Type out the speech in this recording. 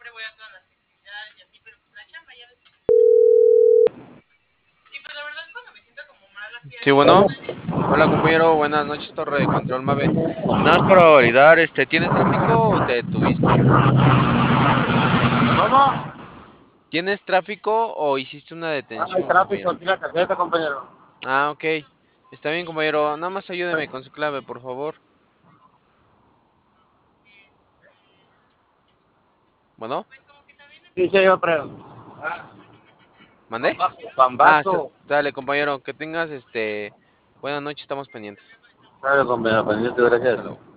Sí, bueno. Hola, compañero. Buenas noches, Torre de Control Mave. Nada más para validar, ¿tienes tráfico o te detuviste? ¿Cómo? ¿Tienes tráfico o hiciste una Hay detención, tráfico compañero? aquí en la tarjeta, compañero. Ah, ok. Está bien, compañero. Nada más ayúdeme con su clave, por favor. Bueno, Sí, sí, yo creo. ¿mandé? Ah, Bambazo. dale, compañero. Que tengas, buenas noches, estamos pendientes. Claro, compañero, pendiente, Hasta gracias. luego.